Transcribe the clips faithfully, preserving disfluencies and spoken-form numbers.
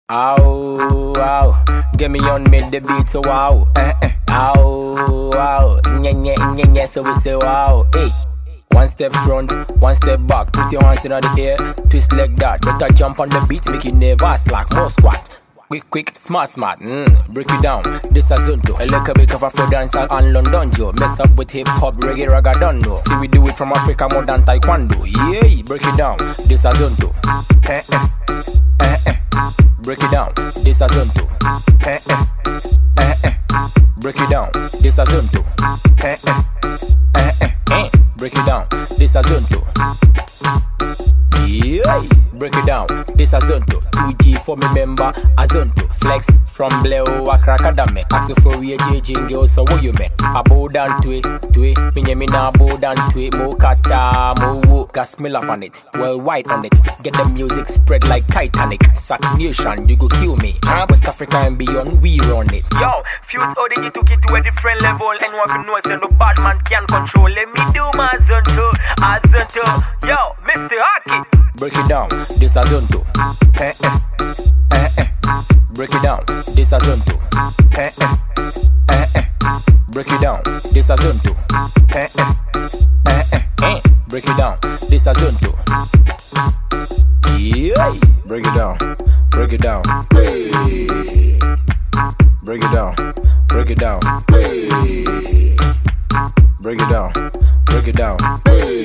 Ow, ow, get me on mid the beat, so wow. Eh, eh. Ow, ow, nye, nye, nye, nye, so we say wow. Hey, one step front, one step back, put your hands in the air, twist like that. Better jump on the beat, make it never slack, more squat. Quick, quick, smart, smart, mm, break it down. This is Zonto, a little bit of Afro dancehall and London Joe. Mess up with hip hop, reggae, ragadondo. See we do it from Africa more than Taekwondo. Yeah, break it down. This is Zonto. Eh, eh, eh, eh. Break it down. This is Zonto. Eh, eh, eh, eh. Break it down. This is Zonto. Eh, eh, eh, eh, eh. Break it down. This is Zonto. Yeah, break it down. This is Zonto. two G for me member Azonto. Flex from Bleo Accra Academy. Ask for we J Jingle, so what you met? I bow down to it, to it. Me me na bow down to it. Mo kata, mo wo. Gas mill up on it. Well white on it. Get the music spread like Titanic. Sack nation, you go kill me. Huh? West Africa and beyond, we run it. Yo, Fuse O D G took it to a different level. And one can know say no bad man can control. Let me do my Zonto, Azonto. Yo, Mister Hockey. Break it down, this is Zonto. Eh, eh, eh, eh. Break it down, this is Zonto. Eh, eh, eh, eh. Break it down, this is Zonto. Eh, eh, eh, eh, eh. Break it down, this is Zonto. Yeah, break it down, break it down. Hey. Break it down, break it down. Hey. Break it down, break it down. Hey.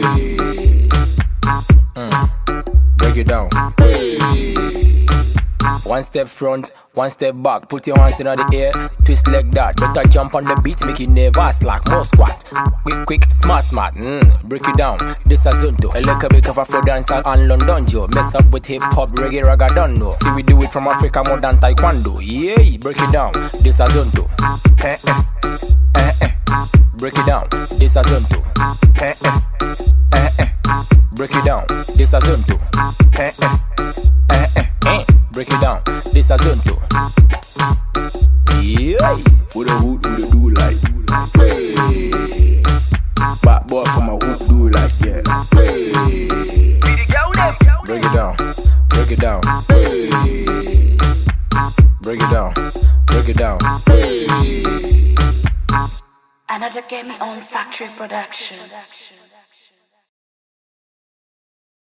Mm. Break it down. Hey. One step front, one step back. Put your hands in the air, twist like that. Better jump on the beat, make it never slack. More squat. Quick, quick, smart, smart. Mm, break it down. This is Zonto. A little bit of Afro dancehall and London Joe. Mess up with hip hop, reggae, ragadondo. See we do it from Africa more than Taekwondo. Yeah, break it down. This is Zonto. Eh, eh, eh, eh. Break it down. This is Zonto. Eh, eh, eh, eh. Break it down. This is Zonto. Eh, eh, eh, eh, eh. Break it down. This is Zonto. Yeah. For the hood, do the do like. Hey. Bad boy for my hood, do like yeah. Hey. Break it down. Break it down. Hey. Break it down. Break it down. Hey. Another Get Me On Factory production.